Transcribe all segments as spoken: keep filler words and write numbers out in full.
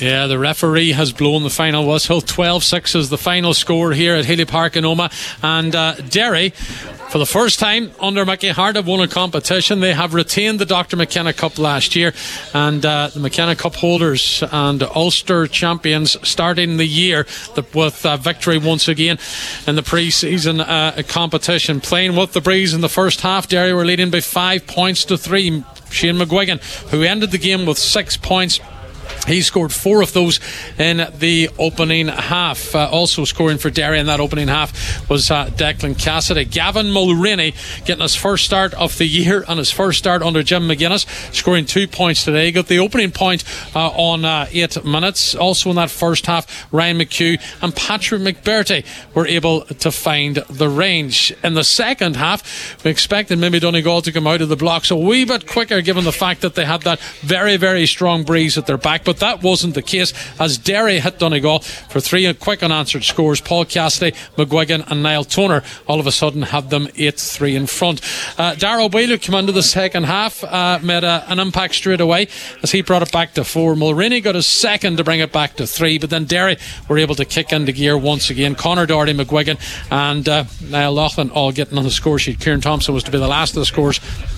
Yeah, the referee has blown the final whistle. twelve six is the final score here at Healy Park in Omagh. And uh, Derry, for the first time under Mickey Hart, have won a competition. They have retained the Doctor McKenna Cup last year, and uh, the McKenna Cup holders and Ulster champions starting the year with uh, victory once again in the pre-season uh, competition. Playing with the breeze in the first half, Derry were leading by five points to three. Shane McGuigan, who ended the game with six points, he scored four of those in the opening half. Uh, also scoring for Derry in that opening half was uh, Declan Cassidy. Gavin Mulroney getting his first start of the year and his first start under Jim McGuinness, scoring two points today. Got the opening point uh, on uh, eight minutes. Also in that first half, Ryan McHugh and Patrick McBurty were able to find the range. In the second half, we expected maybe Donegal to come out of the blocks a wee bit quicker, given the fact that they had that very, very strong breeze at their back. But that wasn't the case, as Derry hit Donegal for three quick unanswered scores. Paul Cassidy, McGuigan and Niall Toner all of a sudden had them eight three in front. uh, Darrell Boyle, who came into the second half, uh, made a, an impact straight away as he brought it back to four. Mulroney got his second to bring it back to three, but then Derry were able to kick into gear once again. Conor Doherty, McGuigan and uh, Niall Loughlin all getting on the score sheet. Kieran Thompson was to be the last of the scores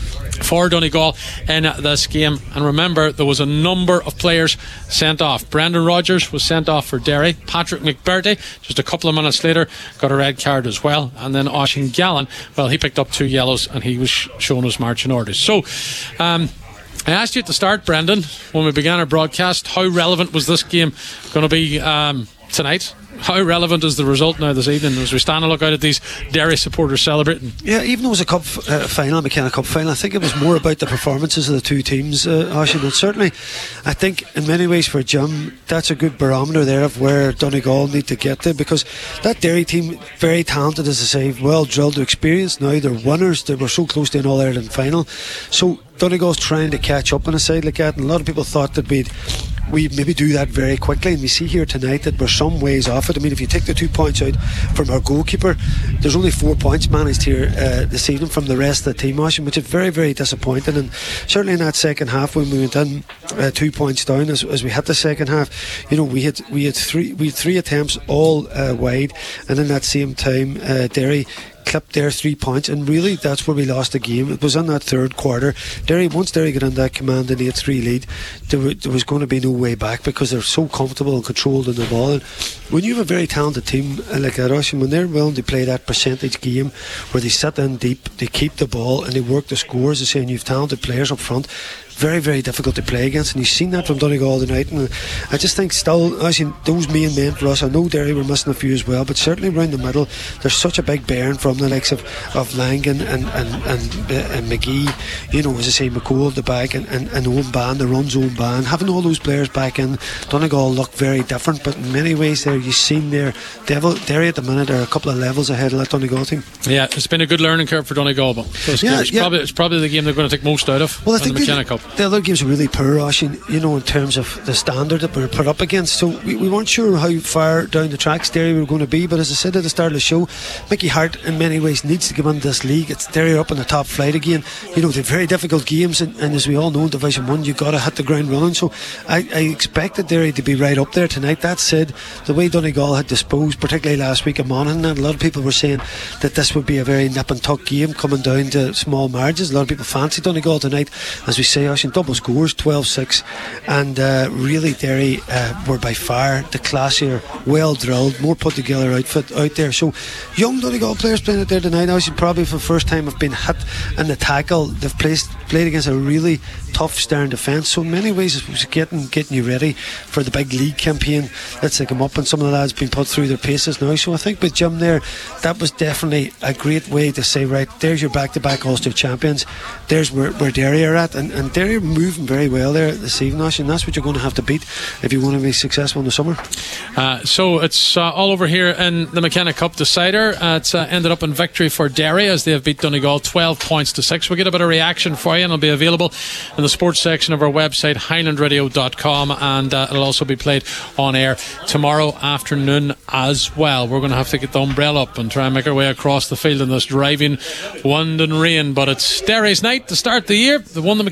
for Donegal in this game. And remember, there was a number of players sent off. Brendan Rodgers was sent off for Derry. Patrick McBurty, just a couple of minutes later, got a red card as well. And then Oisín Gallen, well, he picked up two yellows and he was shown his marching orders. So um I asked you at the start, Brendan, when we began our broadcast, how relevant was this game going to be um, tonight? How relevant is the result now this evening as we stand and look out at these Derry supporters celebrating? Yeah, even though it was a cup uh, final, McKenna Cup final, I think it was more about the performances of the two teams, uh, Oisín. And certainly, I think in many ways for Jim, that's a good barometer there of where Donegal need to get to, because that Derry team, very talented, as I say, well drilled to experience. Now they're winners. They were so close to an All-Ireland final. So Donegal's trying to catch up on a side like that, and a lot of people thought that we'd we maybe do that very quickly, and we see here tonight that we're some ways off it. I mean, if you take the two points out from our goalkeeper, there's only four points managed here uh, this evening from the rest of the team, which is very, very disappointing. And certainly in that second half, when we went in uh, two points down as, as we hit the second half, you know, we had we had three we had three attempts all uh, wide, and in that same time, uh, Derry clipped their three points, and really that's where we lost the game. It was in that third quarter. Derry, once Derry got in that command and eight three lead, there, were, there was going to be no way back, because they're so comfortable and controlled in the ball. And when you have a very talented team like that, and when they're willing to play that percentage game where they sit in deep, they keep the ball and they work the scores, as saying, you have talented players up front, very, very difficult to play against, and you've seen that from Donegal tonight. And I just think still, actually, those main men for us, I know Derry were missing a few as well, but certainly around the middle there's such a big bearing from the likes of, of Langan and, and, and, and McGee, you know, as I say, McCall at the back, and, and, and Owen Ban, the run zone ban, having all those players back in. Donegal look very different, but in many ways there you've seen their Devil, Derry at the minute are a couple of levels ahead of that Donegal team. Yeah, it's been a good learning curve for Donegal, but it's, yeah, it's, yeah. Probably, it's probably the game they're going to take most out of. Well, I think the McKenna Cup. The other games are really poor, Oisín, you know, in terms of the standard that we're put up against. So we, we weren't sure how far down the tracks Derry were going to be, but as I said at the start of the show, Mickey Hart in many ways needs to give into this league. It's Derry up on the top flight again. You know, they're very difficult games, and, and as we all know in Division one, you've got to hit the ground running. So I, I expected Derry to be right up there tonight. That said, the way Donegal had disposed, particularly last week of Monaghan, and a lot of people were saying that this would be a very nip and tuck game coming down to small margins. A lot of people fancy Donegal tonight, as we say, Oisín, double scores, twelve six, and uh, really Derry uh, were by far the classier, well drilled, more put together outfit out there. So young Donegal players playing out there tonight, Oisín, probably for the first time have been hit in the tackle. They've placed, played against a really tough stern defence, so in many ways it was getting getting you ready for the big league campaign that's to come up, and some of the lads been put through their paces now. So I think with Jim there, that was definitely a great way to say, right, there's your back-to-back Ulster champions, there's where, where Derry are at, and, and Derry are moving very well there this evening, and that's what you're going to have to beat if you want to be successful in the summer. Uh, so it's uh, all over here in the McKenna Cup decider. Uh, it's uh, ended up in victory for Derry as they have beat Donegal twelve points to six. We'll get a bit of reaction for you, and it'll be available in the sports section of our website, highland radio dot com, and uh, it'll also be played on air tomorrow afternoon as well. We're going to have to get the umbrella up and try and make our way across the field in this driving wind and rain, but it's Derry's night to start the year. They won the McKenna Cup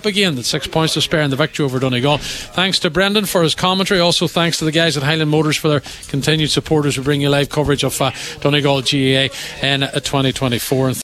up again at six points to spare in the victory over Donegal. Thanks to Brendan for his commentary. Also thanks to the guys at Highland Motors for their continued support as we bring you live coverage of uh, Donegal G A A in uh, twenty twenty-four. And